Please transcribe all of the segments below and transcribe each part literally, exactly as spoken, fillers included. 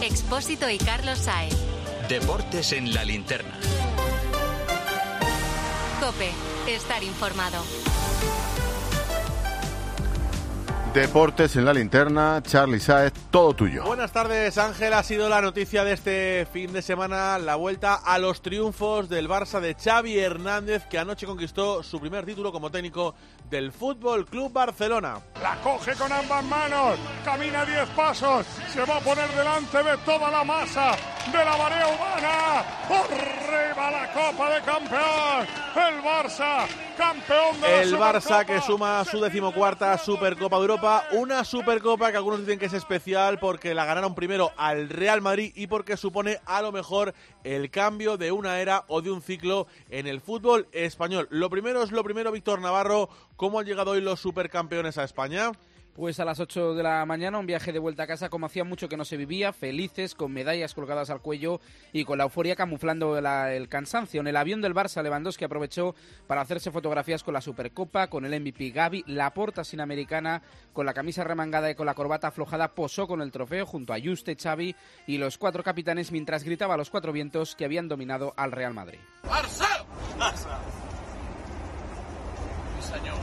Expósito y Carlos Saez. Deportes en la linterna. COPE. Estar informado. Deportes en la linterna, Charly Saez, todo tuyo. Buenas tardes, Ángel. Ha sido la noticia de este fin de semana, la vuelta a los triunfos del Barça de Xavi Hernández, que anoche conquistó su primer título como técnico del Fútbol Club Barcelona. La coge con ambas manos, camina diez pasos, se va a poner delante de toda la masa de la marea humana. ¡Arriba la Copa de Campeón! El Barça, campeón de la El Barça que suma su decimocuarta Supercopa de Europa, una Supercopa que algunos dicen que es especial porque la ganaron primero al Real Madrid y porque supone a lo mejor el cambio de una era o de un ciclo en el fútbol español. Lo primero es lo primero, Víctor Navarro, ¿cómo han llegado hoy los supercampeones a España? Pues a las ocho de la mañana, un viaje de vuelta a casa como hacía mucho que no se vivía, felices, con medallas colgadas al cuello y con la euforia camuflando la, el cansancio. En el avión del Barça, Lewandowski aprovechó para hacerse fotografías con la Supercopa, con el M V P Gavi, Laporta sin americana, con la camisa remangada y con la corbata aflojada, posó con el trofeo junto a Juste, Xavi y los cuatro capitanes mientras gritaba a los cuatro vientos que habían dominado al Real Madrid. ¡Barça! ¡Barça! Sí, señor.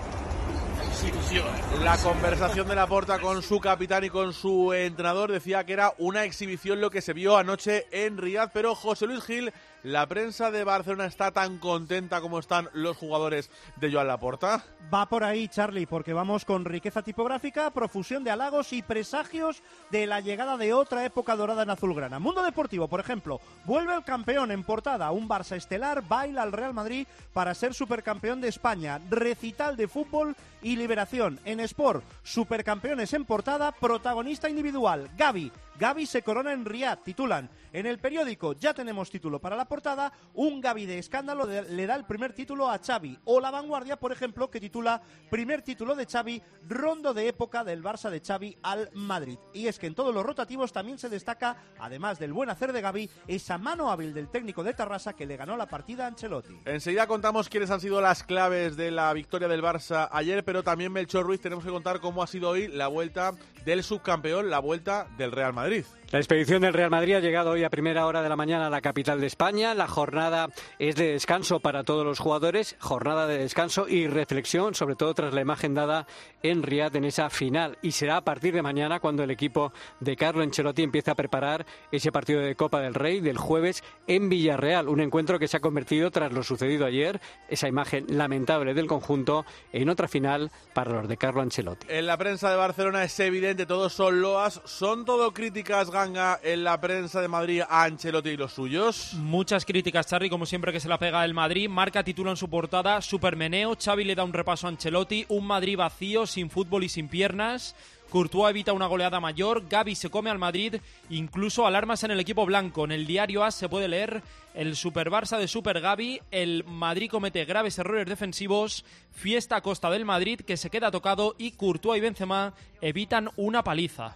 La conversación de Laporta con su capitán y con su entrenador decía que era una exhibición lo que se vio anoche en Riad, pero José Luis Gil, ¿la prensa de Barcelona está tan contenta como están los jugadores de Joan Laporta? Va por ahí, Charly, porque vamos con riqueza tipográfica, profusión de halagos y presagios de la llegada de otra época dorada en azulgrana. Mundo Deportivo, por ejemplo, vuelve el campeón en portada, un Barça estelar baila al Real Madrid para ser supercampeón de España, recital de fútbol y liberación. En Sport, supercampeones en portada, protagonista individual, Gavi. Gavi se corona en Riad, titulan. En el periódico, ya tenemos título para la portada, un Gavi de escándalo de, le da el primer título a Xavi. O La Vanguardia, por ejemplo, que titula primer título de Xavi, rondo de época del Barça de Xavi al Madrid. Y es que en todos los rotativos también se destaca, además del buen hacer de Gavi, esa mano hábil del técnico de Tarrasa que le ganó la partida a Ancelotti. Enseguida contamos quiénes han sido las claves de la victoria del Barça ayer, pero también, Melchor Ruiz, tenemos que contar cómo ha sido hoy la vuelta del subcampeón, la vuelta del Real Madrid. La expedición del Real Madrid ha llegado hoy a primera hora de la mañana a la capital de España. La jornada es de descanso para todos los jugadores, jornada de descanso y reflexión, sobre todo tras la imagen dada en Riad en esa final. Y será a partir de mañana cuando el equipo de Carlo Ancelotti empiece a preparar ese partido de Copa del Rey del jueves en Villarreal. Un encuentro que se ha convertido, tras lo sucedido ayer, esa imagen lamentable del conjunto, en otra final para los de Carlo Ancelotti. En la prensa de Barcelona es evidente, todos son loas, son todo críticas, Ganga, en la prensa de Madrid a Ancelotti y los suyos. Muchas críticas, Charly, como siempre que se la pega el Madrid. Marca titula en su portada, supermeneo, Xavi le da un repaso a Ancelotti, un Madrid vacío, sin fútbol y sin piernas. Courtois evita una goleada mayor, Gavi se come al Madrid, incluso alarmas en el equipo blanco. En el diario A S se puede leer: el Super Barça de Super Gavi, el Madrid comete graves errores defensivos, fiesta a costa del Madrid que se queda tocado y Courtois y Benzema evitan una paliza.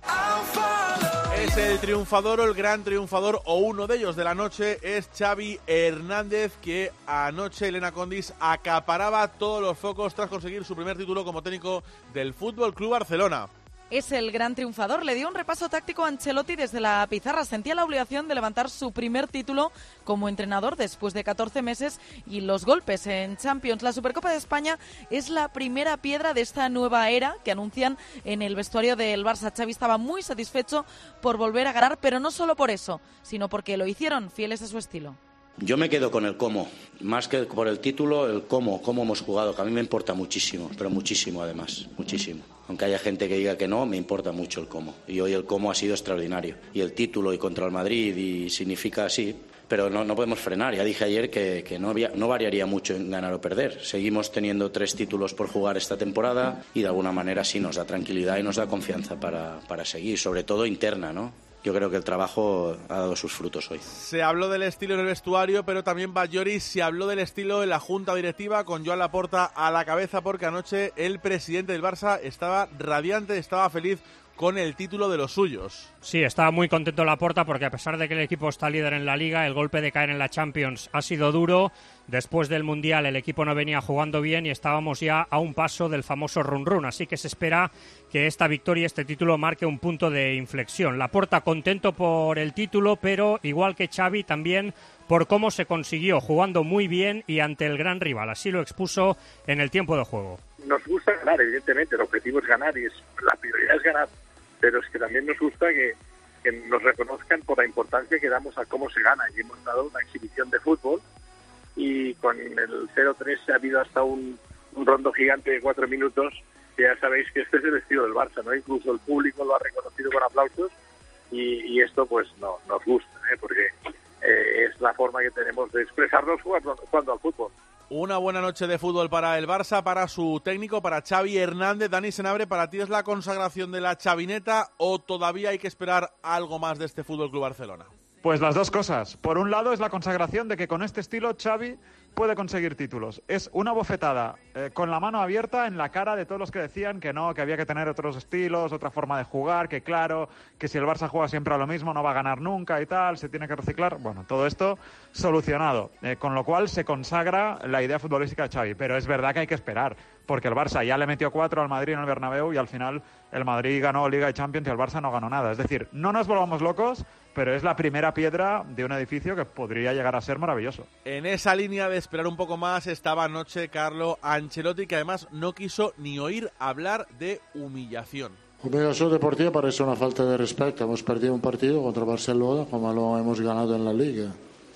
Es el triunfador o el gran triunfador o uno de ellos de la noche, es Xavi Hernández, que anoche Elena Condis acaparaba todos los focos tras conseguir su primer título como técnico del Fútbol Club Barcelona. Es el gran triunfador. Le dio un repaso táctico a Ancelotti desde la pizarra. Sentía la obligación de levantar su primer título como entrenador después de catorce meses y los golpes en Champions. La Supercopa de España es la primera piedra de esta nueva era que anuncian en el vestuario del Barça. Xavi estaba muy satisfecho por volver a ganar, pero no solo por eso, sino porque lo hicieron fieles a su estilo. Yo me quedo con el cómo, más que por el título, el cómo, cómo hemos jugado, que a mí me importa muchísimo, pero muchísimo además, muchísimo. Aunque haya gente que diga que no, me importa mucho el cómo. Y hoy el cómo ha sido extraordinario. Y el título y contra el Madrid y significa así, pero no, no podemos frenar. Ya dije ayer que, que no, había, no variaría mucho en ganar o perder. Seguimos teniendo tres títulos por jugar esta temporada y de alguna manera sí nos da tranquilidad y nos da confianza para, para seguir, sobre todo interna, ¿no? Yo creo que el trabajo ha dado sus frutos hoy. Se habló del estilo en el vestuario, pero también Bayoris se habló del estilo en la Junta Directiva con Joan Laporta a la cabeza, porque anoche el presidente del Barça estaba radiante, estaba feliz con el título de los suyos. Sí, estaba muy contento Laporta porque a pesar de que el equipo está líder en la Liga, el golpe de caer en la Champions ha sido duro. después del Mundial el equipo no venía jugando bien y estábamos ya a un paso del famoso run run, así que se espera que esta victoria, este título, marque un punto de inflexión. Laporta contento por el título, pero igual que Xavi también por cómo se consiguió, jugando muy bien y ante el gran rival, así lo expuso en el tiempo de juego. Nos gusta ganar, evidentemente, el objetivo es ganar y es, la prioridad es ganar, pero es que también nos gusta que, que nos reconozcan por la importancia que damos a cómo se gana, y hemos dado una exhibición de fútbol y con el cero tres ha habido hasta un, un rondo gigante de cuatro minutos, que ya sabéis que este es el estilo del Barça, ¿no? Incluso el público lo ha reconocido con aplausos y, y esto pues no nos gusta, ¿eh? Porque eh, es la forma que tenemos de expresarnos jugando, jugando al fútbol. Una buena noche de fútbol para el Barça, para su técnico, para Xavi Hernández. Dani Senabre, ¿para ti es la consagración de la chavineta o todavía hay que esperar algo más de este Fútbol Club Barcelona? Pues las dos cosas. Por un lado es la consagración de que con este estilo Xavi puede conseguir títulos. Es una bofetada eh, con la mano abierta en la cara de todos los que decían que no, que había que tener otros estilos, otra forma de jugar, que claro, que si el Barça juega siempre a lo mismo no va a ganar nunca y tal, se tiene que reciclar. Bueno, todo esto solucionado, eh, con lo cual se consagra la idea futbolística de Xavi. Pero es verdad que hay que esperar, porque el Barça ya le metió cuatro al Madrid en el Bernabéu y al final el Madrid ganó Liga y Champions y el Barça no ganó nada. Es decir, no nos volvamos locos, pero es la primera piedra de un edificio que podría llegar a ser maravilloso. En esa línea de esperar un poco más estaba anoche Carlo Ancelotti, que además no quiso ni oír hablar de humillación. Humillación deportiva parece una falta de respeto. Hemos perdido un partido contra Barcelona como lo hemos ganado en la Liga.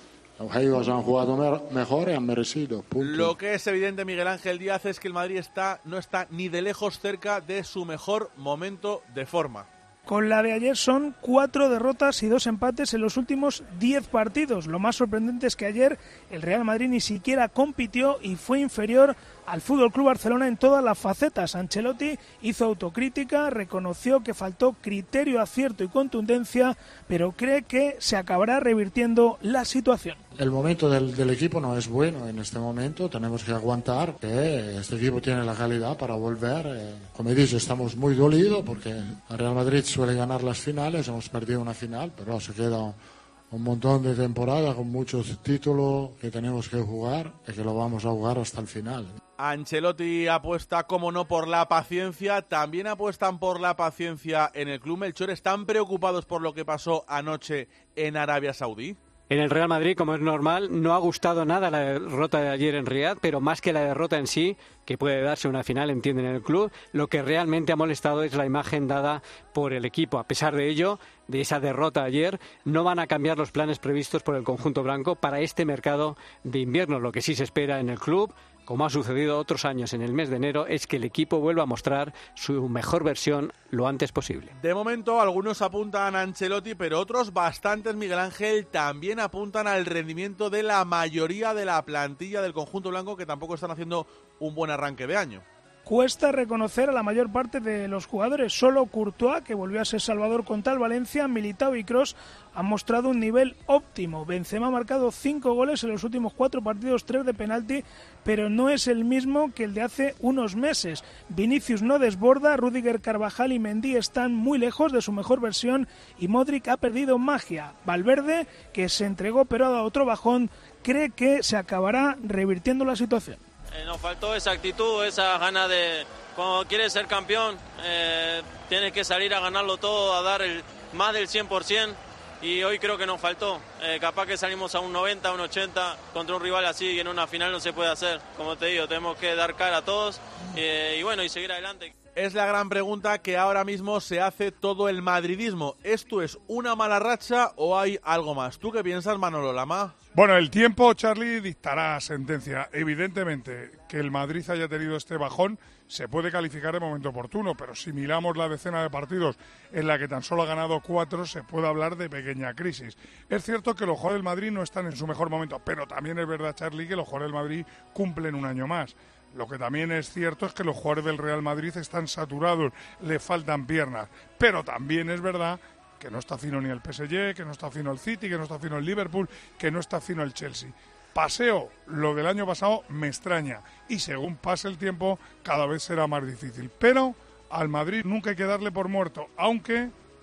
Ellos han jugado mejor y han merecido. Punto. Lo que es evidente, Miguel Ángel Díaz, es que el Madrid está no está ni de lejos cerca de su mejor momento de forma. Con la de ayer son cuatro derrotas y dos empates en los últimos diez partidos. Lo más sorprendente es que ayer el Real Madrid ni siquiera compitió y fue inferior al F C Barcelona en todas las facetas. Ancelotti hizo autocrítica, reconoció que faltó criterio, acierto y contundencia, pero cree que se acabará revirtiendo la situación. El momento del, del equipo no es bueno en este momento, tenemos que aguantar que este equipo tiene la calidad para volver. Eh, como dice, estamos muy dolidos porque el Real Madrid suele ganar las finales, hemos perdido una final, pero se queda un montón de temporada con muchos títulos que tenemos que jugar y que lo vamos a jugar hasta el final. Ancelotti apuesta, como no, por la paciencia. También apuestan por la paciencia en el club. Melchor, ¿están preocupados por lo que pasó anoche en Arabia Saudí? En el Real Madrid, como es normal, no ha gustado nada la derrota de ayer en Riad, pero más que la derrota en sí, que puede darse una final, entienden en el club, lo que realmente ha molestado es la imagen dada por el equipo. A pesar de ello, de esa derrota ayer, no van a cambiar los planes previstos por el conjunto blanco para este mercado de invierno. Lo que sí se espera en el club, como ha sucedido otros años en el mes de enero, es que el equipo vuelva a mostrar su mejor versión lo antes posible. De momento, algunos apuntan a Ancelotti, pero otros, bastantes, Miguel Ángel, también apuntan al rendimiento de la mayoría de la plantilla del conjunto blanco, que tampoco están haciendo un buen arranque de año. Cuesta reconocer a la mayor parte de los jugadores. Solo Courtois, que volvió a ser salvador contra el Valencia, Militao y Kroos han mostrado un nivel óptimo. Benzema ha marcado cinco goles en los últimos cuatro partidos, tres de penalti, pero no es el mismo que el de hace unos meses. Vinicius no desborda, Rüdiger, Carvajal y Mendy están muy lejos de su mejor versión y Modric ha perdido magia. Valverde, que se entregó pero ha dado otro bajón, cree que se acabará revirtiendo la situación. Eh, nos faltó esa actitud, esa gana de, cuando quieres ser campeón, eh, tienes que salir a ganarlo todo, a dar el, más del cien por ciento, y hoy creo que nos faltó. Eh, capaz que salimos a un noventa, a un ochenta contra un rival así, y en una final no se puede hacer. Como te digo, tenemos que dar cara a todos eh, y bueno, y seguir adelante. Es la gran pregunta que ahora mismo se hace todo el madridismo. ¿Esto es una mala racha o hay algo más? ¿Tú qué piensas, Manolo Lama? Bueno, el tiempo, Charlie, dictará sentencia. Evidentemente, que el Madrid haya tenido este bajón se puede calificar de momento oportuno, pero si miramos la decena de partidos en la que tan solo ha ganado cuatro, se puede hablar de pequeña crisis. Es cierto que los jugadores del Madrid no están en su mejor momento, pero también es verdad, Charlie, que los jugadores del Madrid cumplen un año más. Lo que también es cierto es que los jugadores del Real Madrid están saturados, le faltan piernas, pero también es verdad que no está fino ni el P S G, que no está fino el City, que no está fino el Liverpool, que no está fino el Chelsea. Paseo, lo del año pasado me extraña y según pase el tiempo cada vez será más difícil. Pero al Madrid nunca hay que darle por muerto, aunque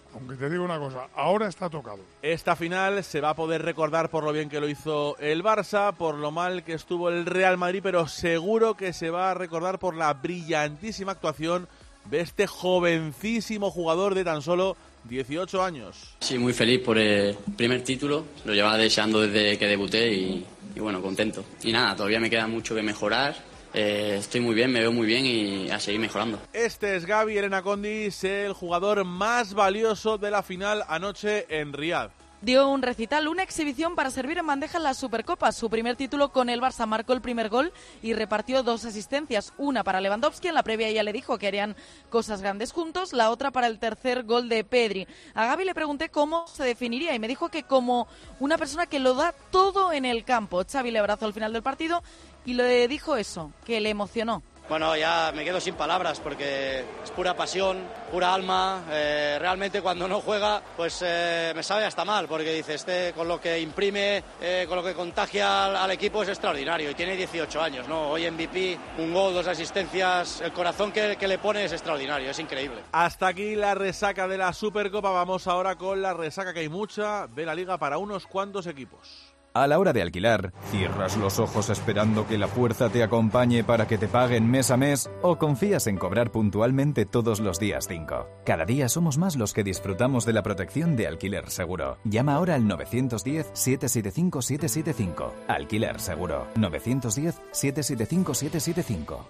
Aunque te digo una cosa, ahora está tocado. Esta final se va a poder recordar por lo bien que lo hizo el Barça, por lo mal que estuvo el Real Madrid, pero seguro que se va a recordar por la brillantísima actuación de este jovencísimo jugador de tan solo dieciocho años. Sí, muy feliz por el primer título, lo llevaba deseando desde que debuté y, y bueno, contento. Y nada, todavía me queda mucho que mejorar. Eh, estoy muy bien, me veo muy bien y a seguir mejorando. Este es Gaby Elena Condis, el jugador más valioso de la final anoche en Riad. Dio un recital, una exhibición para servir en bandeja en la Supercopa. Su primer título con el Barça, marcó el primer gol y repartió dos asistencias. Una para Lewandowski, en la previa ya le dijo que harían cosas grandes juntos. La otra para el tercer gol de Pedri. A Gaby le pregunté cómo se definiría y me dijo que como una persona que lo da todo en el campo. Xavi le abrazó al final del partido y le dijo eso, que le emocionó. Bueno, ya me quedo sin palabras porque es pura pasión, pura alma. Eh, realmente cuando no juega, pues eh, me sabe hasta mal porque dice, este con lo que imprime, eh, con lo que contagia al, al equipo es extraordinario y tiene dieciocho años, ¿no? Hoy M V P, un gol, dos asistencias, el corazón que, que le pone es extraordinario, es increíble. Hasta aquí la resaca de la Supercopa. Vamos ahora con la resaca, que hay mucha, de la Liga para unos cuantos equipos. A la hora de alquilar, ¿cierras los ojos esperando que la fuerza te acompañe para que te paguen mes a mes o confías en cobrar puntualmente todos los días cinco? Cada día somos más los que disfrutamos de la protección de Alquiler Seguro. Llama ahora al nueve uno cero, siete siete cinco, siete siete cinco. Alquiler Seguro. nueve uno cero, siete siete cinco, siete siete cinco.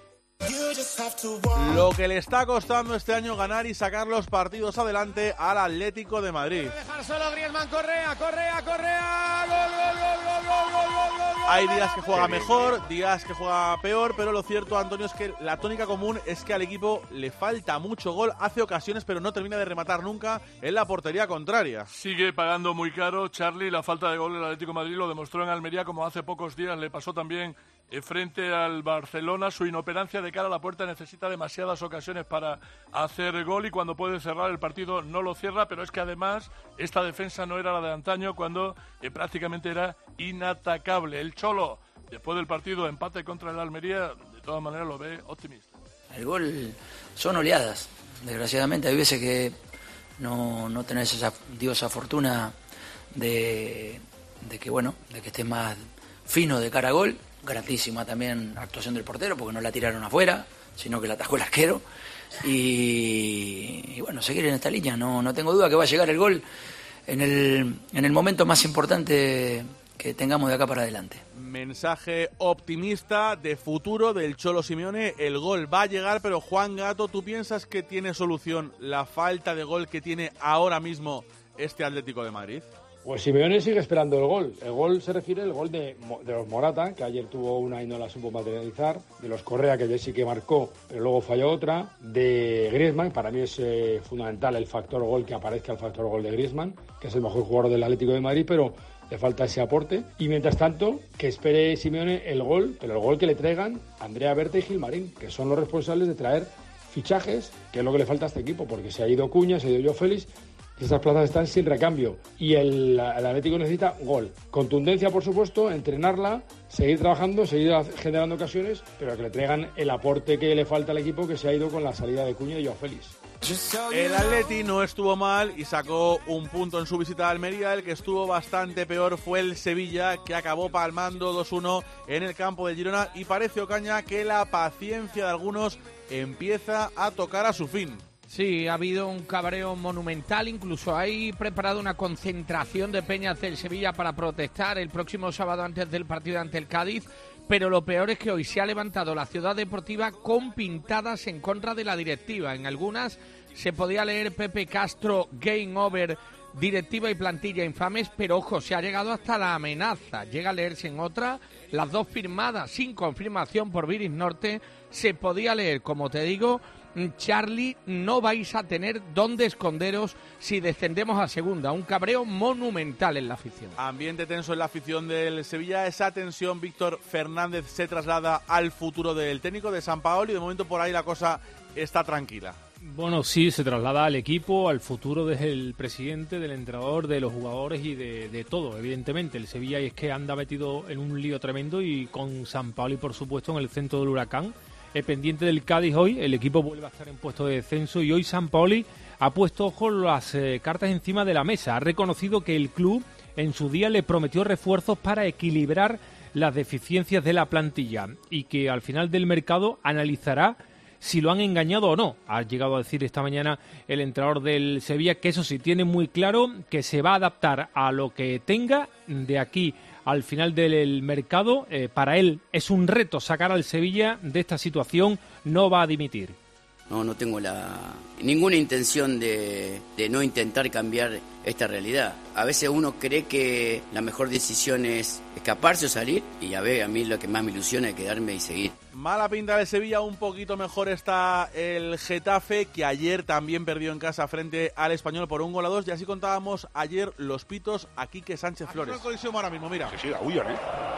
Lo que le está costando este año ganar y sacar los partidos adelante al Atlético de Madrid. Dejar solo Griezmann, Correa, Correa, Correa, gol, gol, gol, gol, gol, gol, gol, gol. Hay días que juega mejor, días que juega peor, pero lo cierto, Antonio, es que la tónica común es que al equipo le falta mucho gol, hace ocasiones, pero no termina de rematar nunca en la portería contraria. Sigue pagando muy caro, Charlie, la falta de gol del Atlético de Madrid, lo demostró en Almería, como hace pocos días le pasó también frente al Barcelona. Su inoperancia de cara a la puerta, necesita demasiadas ocasiones para hacer gol y cuando puede cerrar el partido no lo cierra, pero es que además esta defensa no era la de antaño cuando eh, prácticamente era inatacable. El Cholo, después del partido empate contra el Almería, de todas maneras lo ve optimista. El gol son oleadas, desgraciadamente hay veces que no, no tenés esa diosa fortuna de, de que bueno, de que estés más fino de cara a gol. Grandísima también actuación del portero porque no la tiraron afuera, sino que la atajó el arquero y, y bueno, seguir en esta línea, no, no tengo duda que va a llegar el gol en el, en el momento más importante que tengamos de acá para adelante. Mensaje optimista de futuro del Cholo Simeone, el gol va a llegar, pero Juan Gato, ¿tú piensas que tiene solución la falta de gol que tiene ahora mismo este Atlético de Madrid? Pues Simeone sigue esperando el gol. El gol se refiere al gol de, de los Morata, que ayer tuvo una y no la supo materializar, de los Correa, que ayer sí que marcó, pero luego falló otra, de Griezmann, para mí es eh, fundamental el factor gol, que aparezca el factor gol de Griezmann, que es el mejor jugador del Atlético de Madrid, pero le falta ese aporte. Y mientras tanto, que espere Simeone el gol, pero el gol que le traigan Andrea Berta y Gilmarín, que son los responsables de traer fichajes, que es lo que le falta a este equipo, porque se ha ido Cuña, se ha ido Joao Félix, y estas plazas están sin recambio y el, el Atlético necesita gol, contundencia por supuesto, entrenarla, seguir trabajando, seguir generando ocasiones, pero que le traigan el aporte que le falta al equipo, que se ha ido con la salida de Cuña y Joao Félix. El Atleti no estuvo mal y sacó un punto en su visita a Almería. El que estuvo bastante peor fue el Sevilla, que acabó palmando dos uno en el campo de Girona, y parece, Ocaña, que la paciencia de algunos empieza a tocar a su fin. Sí, ha habido un cabreo monumental, incluso hay preparado una concentración de peñas del Sevilla para protestar el próximo sábado antes del partido ante el Cádiz, pero lo peor es que hoy se ha levantado la ciudad deportiva con pintadas en contra de la directiva. En algunas se podía leer Pepe Castro, Game Over, directiva y plantilla infames, pero ojo, se ha llegado hasta la amenaza. Llega a leerse en otra, las dos firmadas sin confirmación por Viris Norte, se podía leer, como te digo, Charlie, no vais a tener dónde esconderos si descendemos a segunda. Un cabreo monumental en la afición. Ambiente tenso en la afición del Sevilla. Esa tensión, Víctor Fernández, se traslada al futuro del técnico de Sampaoli. De momento por ahí la cosa está tranquila. Bueno, sí, se traslada al equipo, al futuro del presidente, del entrenador, de los jugadores y de, de todo, evidentemente. El Sevilla es que anda metido en un lío tremendo y con Sampaoli, por supuesto, en el centro del huracán. Eh, pendiente del Cádiz hoy, el equipo vuelve a estar en puesto de descenso y hoy Sampaoli ha puesto, ojo, las eh, cartas encima de la mesa. Ha reconocido que el club en su día le prometió refuerzos para equilibrar las deficiencias de la plantilla y que al final del mercado analizará si lo han engañado o no. Ha llegado a decir esta mañana el entrenador del Sevilla que eso sí tiene muy claro, que se va a adaptar a lo que tenga de aquí al final del mercado. Eh, para él es un reto sacar al Sevilla de esta situación, no va a dimitir. No, no tengo la ninguna intención de, de no intentar cambiar esta realidad. A veces uno cree que la mejor decisión es escaparse o salir, y a ver, a mí lo que más me ilusiona es quedarme y seguir. Mala pinta de Sevilla, un poquito mejor está el Getafe, que ayer también perdió en casa frente al Español por un gol a dos, y así contábamos ayer los pitos a Quique Sánchez Flores. Aquí una colisión ahora mismo, mira. Sí, sí, la huyan, ¿eh?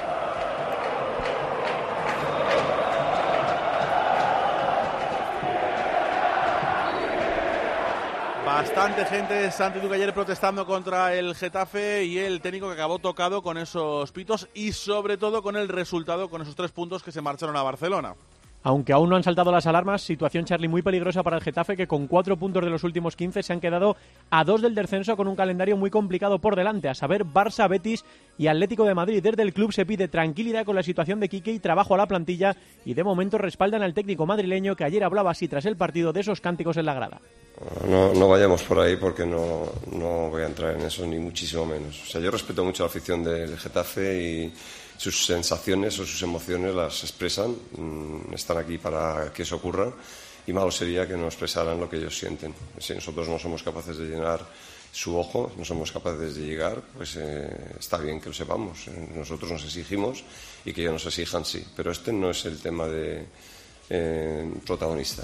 Bastante gente, Santi Duque, ayer protestando contra el Getafe y el técnico que acabó tocado con esos pitos y sobre todo con el resultado, con esos tres puntos que se marcharon a Barcelona. Aunque aún no han saltado las alarmas, situación, Charly, muy peligrosa para el Getafe, que con cuatro puntos de los últimos quince se han quedado a dos del descenso con un calendario muy complicado por delante, a saber Barça, Betis y Atlético de Madrid. Desde el club se pide tranquilidad con la situación de Quique y trabajo a la plantilla, y de momento respaldan al técnico madrileño, que ayer hablaba así tras el partido de esos cánticos en la grada. No, no vayamos por ahí, porque no, no voy a entrar en eso, ni muchísimo menos. O sea, yo respeto mucho la afición del Getafe y sus sensaciones o sus emociones las expresan, están aquí para que eso ocurra, y malo sería que no expresaran lo que ellos sienten. Si nosotros no somos capaces de llenar su ojo, no somos capaces de llegar, pues eh, está bien que lo sepamos. Nosotros nos exigimos y que ellos nos exijan, sí, pero este no es el tema de eh, protagonista.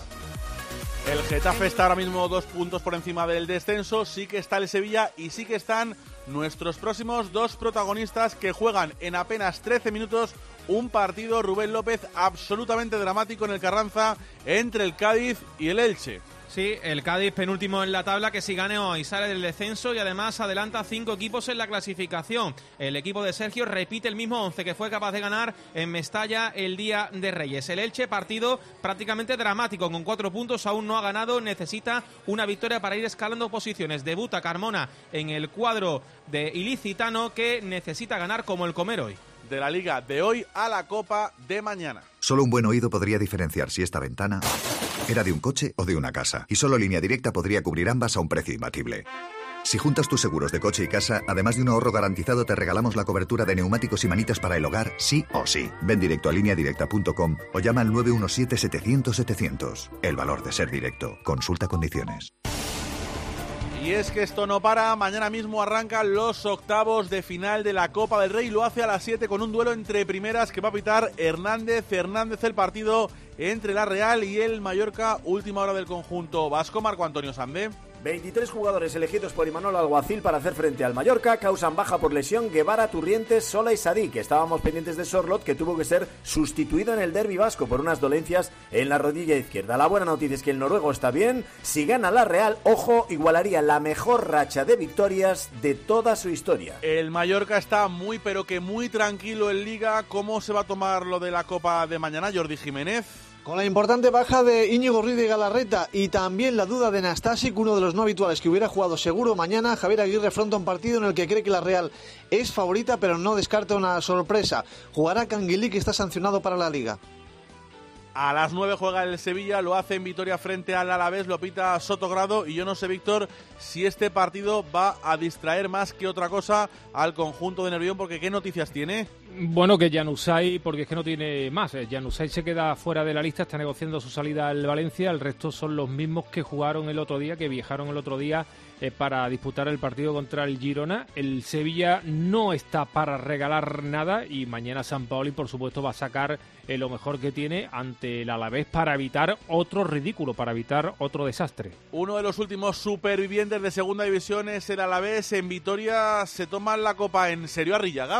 El Getafe está ahora mismo dos puntos por encima del descenso, sí que está el Sevilla y sí que están nuestros próximos dos protagonistas, que juegan en apenas trece minutos un partido, Rubén López, absolutamente dramático en el Carranza entre el Cádiz y el Elche. Sí, el Cádiz penúltimo en la tabla, que si gane hoy sale del descenso y además adelanta cinco equipos en la clasificación. El equipo de Sergio repite el mismo once que fue capaz de ganar en Mestalla el día de Reyes. El Elche, partido prácticamente dramático, con cuatro puntos, aún no ha ganado, necesita una victoria para ir escalando posiciones. Debuta Carmona en el cuadro de Ilicitano, que necesita ganar como el comer hoy. De la Liga de hoy a la Copa de mañana. Solo un buen oído podría diferenciar si esta ventana era de un coche o de una casa. Y solo Línea Directa podría cubrir ambas a un precio imbatible. Si juntas tus seguros de coche y casa, además de un ahorro garantizado, te regalamos la cobertura de neumáticos y manitas para el hogar, sí o sí. Ven directo a línea directa punto com o llama al nueve uno siete, setecientos, setecientos. El valor de ser directo. Consulta condiciones. Y es que esto no para, mañana mismo arrancan los octavos de final de la Copa del Rey, lo hace a las siete con un duelo entre primeras que va a pitar Hernández Hernández, el partido entre la Real y el Mallorca, última hora del conjunto vasco. Marco Antonio Sande. veintitrés jugadores elegidos por Imanol Alguacil para hacer frente al Mallorca causan baja por lesión Guevara, Turrientes, Sola y Sadik. Estábamos pendientes de Sorlot, que tuvo que ser sustituido en el derbi vasco por unas dolencias en la rodilla izquierda. La buena noticia es que el noruego está bien. Si gana la Real, ojo, igualaría la mejor racha de victorias de toda su historia. El Mallorca está muy pero que muy tranquilo en Liga. ¿Cómo se va a tomar lo de la Copa de mañana, Jordi Jiménez? Con la importante baja de Íñigo Ruiz de Galarreta y también la duda de Nastasic, uno de los no habituales que hubiera jugado seguro mañana, Javier Aguirre afronta un partido en el que cree que la Real es favorita, pero no descarta una sorpresa. Jugará Canguilí, que está sancionado para la Liga. A las nueve juega el Sevilla, lo hace en Vitoria frente al Alavés, lo pita Sotogrado, y yo no sé, Víctor, si este partido va a distraer más que otra cosa al conjunto de Nervión, porque ¿qué noticias tiene? Bueno, que Januzaj, porque es que no tiene más. Januzaj se queda fuera de la lista, está negociando su salida al Valencia. El resto son los mismos que jugaron el otro día, que viajaron el otro día eh, para disputar el partido contra el Girona. El Sevilla no está para regalar nada y mañana Sampaoli, por supuesto, va a sacar eh, lo mejor que tiene ante el Alavés para evitar otro ridículo, para evitar otro desastre. Uno de los últimos supervivientes de Segunda División es el Alavés. En Vitoria se toma la Copa en serio, Arrillaga.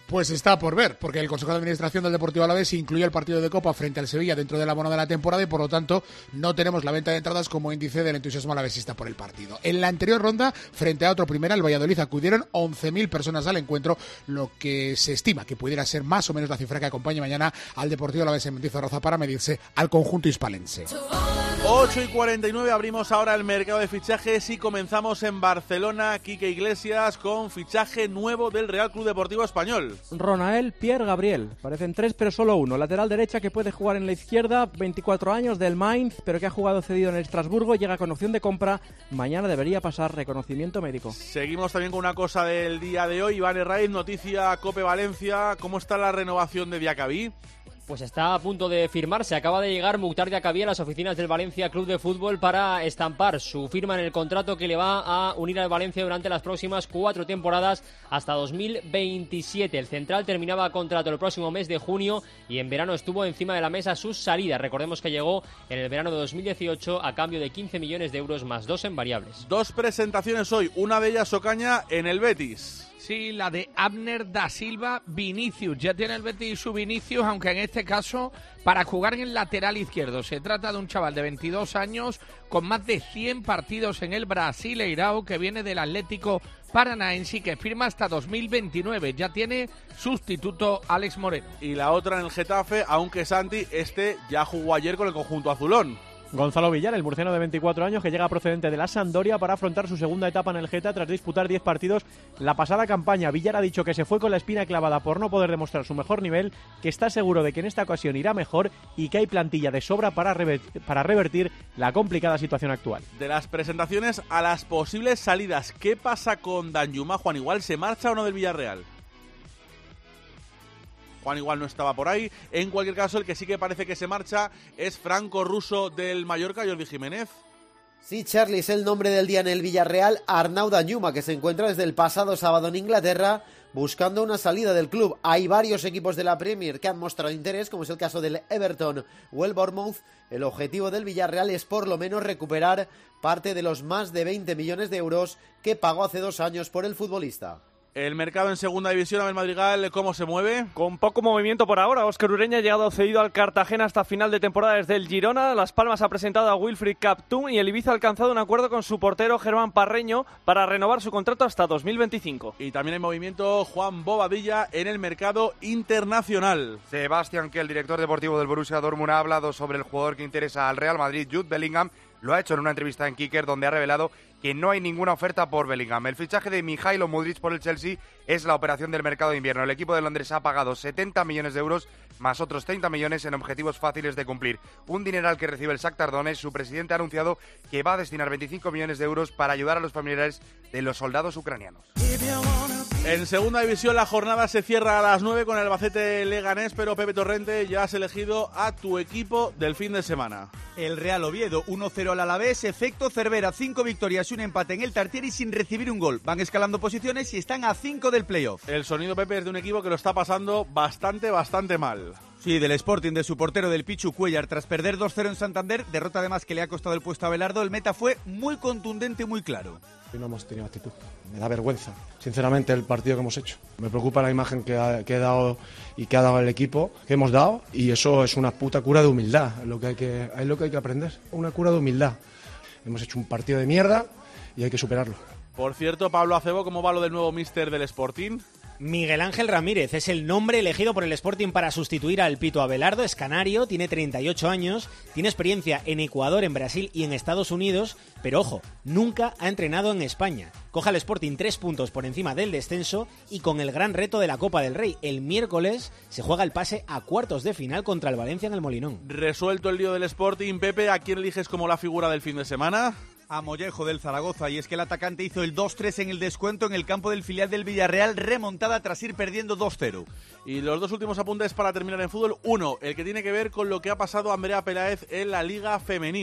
Pues está por ver, porque el Consejo de Administración del Deportivo Alavés incluye el partido de Copa frente al Sevilla dentro del abono de la temporada y por lo tanto no tenemos la venta de entradas como índice del entusiasmo alavesista por el partido. En la anterior ronda, frente a otro primera, el Valladolid, acudieron once mil personas al encuentro, lo que se estima que pudiera ser más o menos la cifra que acompañe mañana al Deportivo Alavés en Mendizorroza para medirse al conjunto hispalense. ocho y cuarenta y nueve, abrimos ahora el mercado de fichajes y comenzamos en Barcelona. Quique Iglesias con fichaje nuevo del Real Club Deportivo Español. Ronael Pierre Gabriel, parecen tres pero solo uno, lateral derecha que puede jugar en la izquierda, veinticuatro años, del Mainz, pero que ha jugado cedido en el Estrasburgo, llega con opción de compra, mañana debería pasar reconocimiento médico. Seguimos también con una cosa del día de hoy, Iván Herraiz, noticia Cope Valencia, ¿cómo está la renovación de Diacabí? Pues está a punto de firmarse. Acaba de llegar Mukhtar Diacabí a las oficinas del Valencia Club de Fútbol para estampar su firma en el contrato que le va a unir al Valencia durante las próximas cuatro temporadas hasta dos mil veintisiete. El central terminaba contrato el próximo mes de junio y en verano estuvo encima de la mesa su salida. Recordemos que llegó en el verano de dos mil dieciocho a cambio de quince millones de euros más dos en variables. Dos presentaciones hoy, una de ellas Ocaña en el Betis. Sí, la de Abner da Silva Vinicius. Ya tiene el Betis su Vinicius, aunque en este caso para jugar en el lateral izquierdo. Se trata de un chaval de veintidós años con más de cien partidos en el Brasileirao, que viene del Atlético Paranaense y que firma hasta dos mil veintinueve. Ya tiene sustituto Alex Moreno. Y la otra en el Getafe, aunque Santi, este ya jugó ayer con el conjunto azulón. Gonzalo Villar, el murciano de veinticuatro años que llega procedente de la Sampdoria para afrontar su segunda etapa en el Geta tras disputar diez partidos la pasada campaña. Villar ha dicho que se fue con la espina clavada por no poder demostrar su mejor nivel, que está seguro de que en esta ocasión irá mejor y que hay plantilla de sobra para, revertir, para revertir la complicada situación actual. De las presentaciones a las posibles salidas, ¿qué pasa con Danjuma? Juan, igual se marcha o no del Villarreal. Juan igual no estaba por ahí. En cualquier caso, el que sí que parece que se marcha es Franco Russo del Mallorca, Jordi Jiménez. Sí, Charlie, es el nombre del día en el Villarreal. Arnau Danjuma, que se encuentra desde el pasado sábado en Inglaterra buscando una salida del club. Hay varios equipos de la Premier que han mostrado interés, como es el caso del Everton o el Bournemouth. El objetivo del Villarreal es por lo menos recuperar parte de los más de veinte millones de euros que pagó hace dos años por el futbolista. El mercado en segunda división, Abel Madrigal, ¿cómo se mueve? Con poco movimiento por ahora. Óscar Ureña ha llegado cedido al Cartagena hasta final de temporada desde el Girona. Las Palmas ha presentado a Wilfried Kaptun y el Ibiza ha alcanzado un acuerdo con su portero Germán Parreño para renovar su contrato hasta dos mil veinticinco. Y también en movimiento Juan Bobadilla en el mercado internacional. Sebastián, que el director deportivo del Borussia Dortmund ha hablado sobre el jugador que interesa al Real Madrid, Jude Bellingham. Lo ha hecho en una entrevista en Kicker, donde ha revelado que no hay ninguna oferta por Bellingham. El fichaje de Mijailo Mudryk por el Chelsea es la operación del mercado de invierno. El equipo de Londres ha pagado setenta millones de euros más otros treinta millones en objetivos fáciles de cumplir. Un dineral que recibe el Shakhtar Donetsk. Su presidente ha anunciado que va a destinar veinticinco millones de euros para ayudar a los familiares de los soldados ucranianos. En segunda división la jornada se cierra a las nueve con el Albacete Leganés, pero Pepe Torrente, ya has elegido a tu equipo del fin de semana. El Real Oviedo, uno cero al Alavés, efecto Cervera, cinco victorias y un empate en el Tartiere sin recibir un gol. Van escalando posiciones y están a cinco del playoff. El sonido, Pepe, es de un equipo que lo está pasando bastante, bastante mal. Sí, del Sporting, de su portero, del Pichu Cuellar. Tras perder dos cero en Santander, derrota además que le ha costado el puesto a Abelardo, el meta fue muy contundente y muy claro. Y no hemos tenido actitud. Me da vergüenza, sinceramente, el partido que hemos hecho. Me preocupa la imagen que ha, que he dado y que ha dado el equipo, que hemos dado, y eso es una puta cura de humildad, es lo que hay que, es lo que hay que aprender, una cura de humildad. Hemos hecho un partido de mierda y hay que superarlo. Por cierto, Pablo Acebo, ¿cómo va lo del nuevo míster del Sporting? Miguel Ángel Ramírez es el nombre elegido por el Sporting para sustituir al Pito Abelardo. Es canario, tiene treinta y ocho años, tiene experiencia en Ecuador, en Brasil y en Estados Unidos, pero ojo, nunca ha entrenado en España. Coge al Sporting tres puntos por encima del descenso y con el gran reto de la Copa del Rey. El miércoles se juega el pase a cuartos de final contra el Valencia en el Molinón. Resuelto el lío del Sporting, Pepe, ¿a quién eliges como la figura del fin de semana? A Mollejo del Zaragoza, y es que el atacante hizo el dos tres en el descuento en el campo del filial del Villarreal, remontada tras ir perdiendo dos cero. Y los dos últimos apuntes para terminar en fútbol. Uno, el que tiene que ver con lo que ha pasado a Andrea Peláez en la Liga Femenina.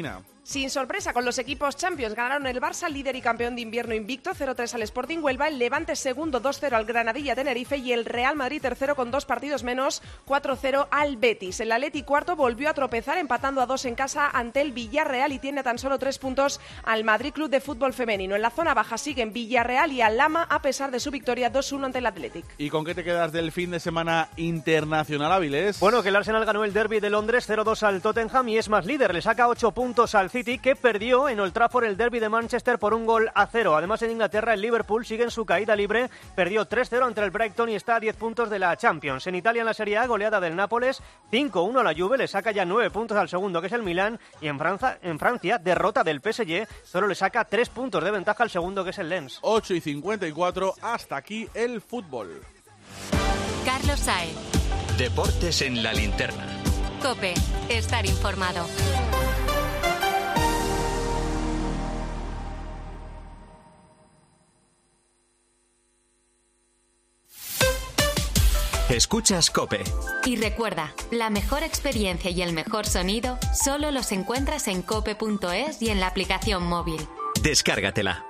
Sin sorpresa, con los equipos Champions ganaron el Barça, líder y campeón de invierno invicto, cero tres al Sporting Huelva, el Levante segundo, dos cero al Granadilla Tenerife y el Real Madrid tercero con dos partidos menos, cuatro cero al Betis. El Atleti cuarto volvió a tropezar empatando a dos en casa ante el Villarreal y tiene tan solo tres puntos al Madrid Club de Fútbol Femenino. En la zona baja siguen Villarreal y Aldama a pesar de su victoria dos uno ante el Athletic. ¿Y con qué te quedas del fin de semana internacional, Áviles? Bueno, que el Arsenal ganó el derbi de Londres cero dos al Tottenham y es más líder, le saca ocho puntos al City, que perdió en Old Trafford el derbi de Manchester por un gol a cero. Además, en Inglaterra el Liverpool sigue en su caída libre, perdió tres cero ante el Brighton y está a diez puntos de la Champions. En Italia, en la Serie A, goleada del Nápoles, cinco uno a la Juve, le saca ya nueve puntos al segundo, que es el Milán, y en Francia, en Francia derrota del P S G, solo le saca tres puntos de ventaja al segundo, que es el Lens. ocho y cincuenta y cuatro, hasta aquí el fútbol. Carlos Saez. Deportes en la linterna. COPE, estar informado. Escuchas COPE. Y recuerda, la mejor experiencia y el mejor sonido solo los encuentras en cope punto es y en la aplicación móvil. Descárgatela.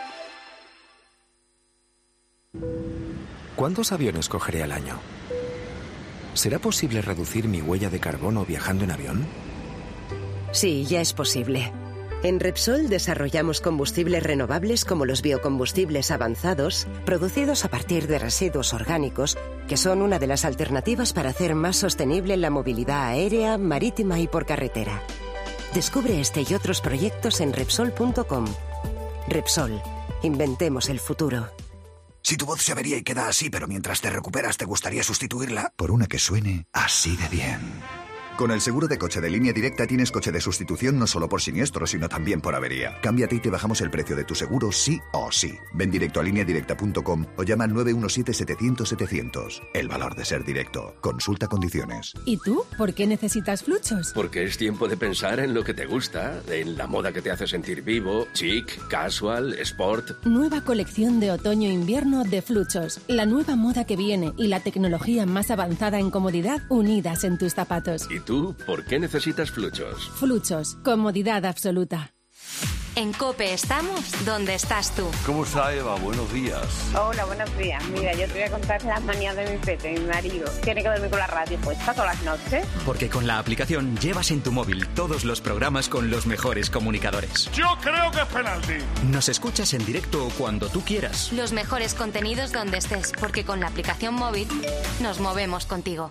¿Cuántos aviones cogeré al año? ¿Será posible reducir mi huella de carbono viajando en avión? Sí, ya es posible. En Repsol desarrollamos combustibles renovables como los biocombustibles avanzados, producidos a partir de residuos orgánicos, que son una de las alternativas para hacer más sostenible la movilidad aérea, marítima y por carretera. Descubre este y otros proyectos en Repsol punto com. Repsol, inventemos el futuro. Si tu voz se avería y queda así, pero mientras te recuperas te gustaría sustituirla por una que suene así de bien. Con el seguro de coche de Línea Directa tienes coche de sustitución no solo por siniestro, sino también por avería. Cámbiate y te bajamos el precio de tu seguro sí o sí. Ven directo a línea directa punto com o llama al nueve uno siete setecientos setecientos. El valor de ser directo. Consulta condiciones. ¿Y tú? ¿Por qué necesitas Fluchos? Porque es tiempo de pensar en lo que te gusta, en la moda que te hace sentir vivo, chic, casual, sport. Nueva colección de otoño-invierno de Fluchos. La nueva moda que viene y la tecnología más avanzada en comodidad unidas en tus zapatos. ¿Y tú, por qué necesitas Fluchos? Fluchos, comodidad absoluta. En COPE estamos donde estás tú. ¿Cómo está, Eva? Buenos días. Hola, buenos días. Mira, yo te voy a contar las manías de mi pete, mi marido. Tiene que dormir con la radio puesta todas las noches. Porque con la aplicación llevas en tu móvil todos los programas con los mejores comunicadores. Yo creo que es penalti. Nos escuchas en directo cuando tú quieras. Los mejores contenidos donde estés, porque con la aplicación móvil nos movemos contigo.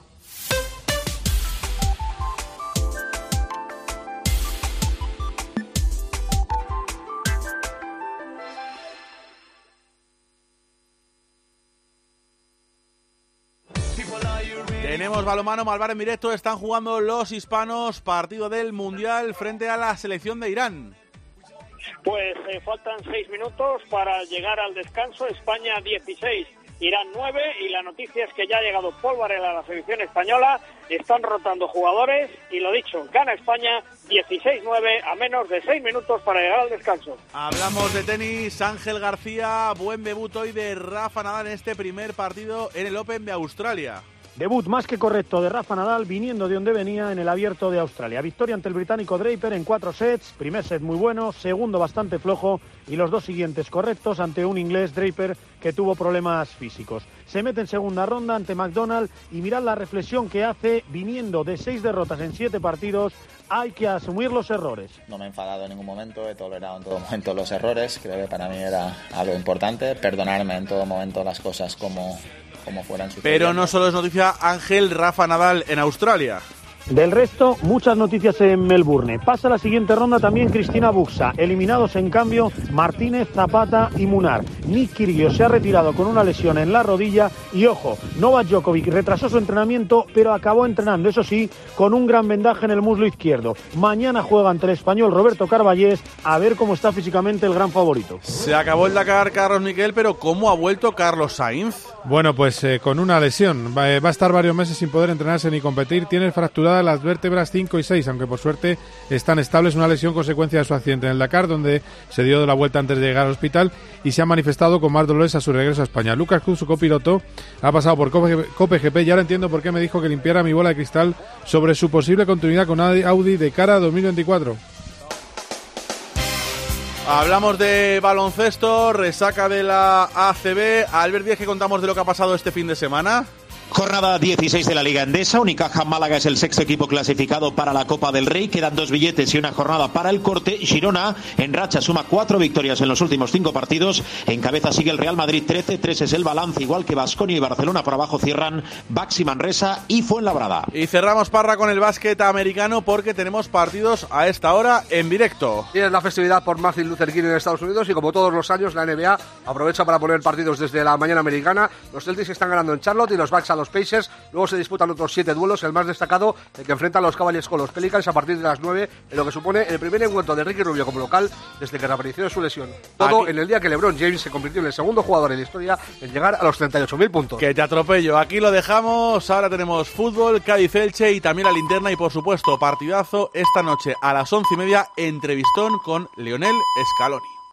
Tenemos balonmano, Malvar en directo, están jugando los hispanos, partido del Mundial frente a la selección de Irán. Pues eh, faltan seis minutos para llegar al descanso, España dieciséis, Irán nueve, y la noticia es que ya ha llegado Paul Varela a la selección española, están rotando jugadores y lo dicho, gana España dieciséis nueve a menos de seis minutos para llegar al descanso. Hablamos de tenis, Ángel García, buen debut hoy de Rafa Nadal en este primer partido en el Open de Australia. Debut más que correcto de Rafa Nadal viniendo de donde venía en el Abierto de Australia. Victoria ante el británico Draper en cuatro sets. Primer set muy bueno, segundo bastante flojo y los dos siguientes correctos ante un inglés Draper que tuvo problemas físicos. Se mete en segunda ronda ante McDonald y mirad la reflexión que hace viniendo de seis derrotas en siete partidos. Hay que asumir los errores. No me he enfadado en ningún momento, he tolerado en todo momento los errores. Creo que para mí era algo importante, perdonarme en todo momento las cosas como... como fueran sucediendo. Pero no solo es noticia, Ángel, Rafa Nadal en Australia. Del resto, muchas noticias en Melbourne. Pasa la siguiente ronda también Cristina Buxa. Eliminados en cambio Martínez, Zapata y Munar. Nick Kyrgios se ha retirado con una lesión en la rodilla y ojo, Novak Djokovic retrasó su entrenamiento pero acabó entrenando, eso sí, con un gran vendaje en el muslo izquierdo. Mañana juega ante el español Roberto Carballés, a ver cómo está físicamente el gran favorito. Se acabó el Dakar, Carlos Miquel, pero ¿cómo ha vuelto Carlos Sainz? Bueno, pues eh, con una lesión. Va, eh, va a estar varios meses sin poder entrenarse ni competir. Tiene fracturadas las vértebras cinco y seis, aunque por suerte están estables. Una lesión consecuencia de su accidente en el Dakar, donde se dio la vuelta antes de llegar al hospital y se ha manifestado con más dolores a su regreso a España. Lucas Cruz, su copiloto, ha pasado por Cope G P y ahora entiendo por qué me dijo que limpiara mi bola de cristal sobre su posible continuidad con Audi de cara a dos mil veinticuatro. Hablamos de baloncesto, resaca de la A C B. Albert Díaz, ¿qué contamos de lo que ha pasado este fin de semana? Jornada dieciséis de la Liga Endesa. Unicaja Málaga es el sexto equipo clasificado para la Copa del Rey. Quedan dos billetes y una jornada para el corte. Girona en racha suma cuatro victorias en los últimos cinco partidos. En cabeza sigue el Real Madrid trece. tres es el balance, igual que Baskonia y Barcelona. Por abajo cierran Baxi Manresa y Fuenlabrada. Y cerramos, Parra, con el básquet americano porque tenemos partidos a esta hora en directo. Y es la festividad por Martin Luther King en Estados Unidos y como todos los años la N B A aprovecha para poner partidos desde la mañana americana. Los Celtics están ganando en Charlotte y los Bucks a los Pacers. Luego se disputan otros siete duelos, el más destacado el que enfrentan los Cavaliers con los Pelicans a partir de las nueve, en lo que supone el primer encuentro de Ricky Rubio como local desde que reapareció de su lesión. Todo Aquí. En el día que LeBron James se convirtió en el segundo jugador en la historia en llegar a los treinta y ocho mil puntos. Que te atropello, aquí lo dejamos. Ahora tenemos fútbol, Cádiz-Elche y también la linterna y por supuesto partidazo esta noche a las once y media, entrevistón con Lionel Scaloni.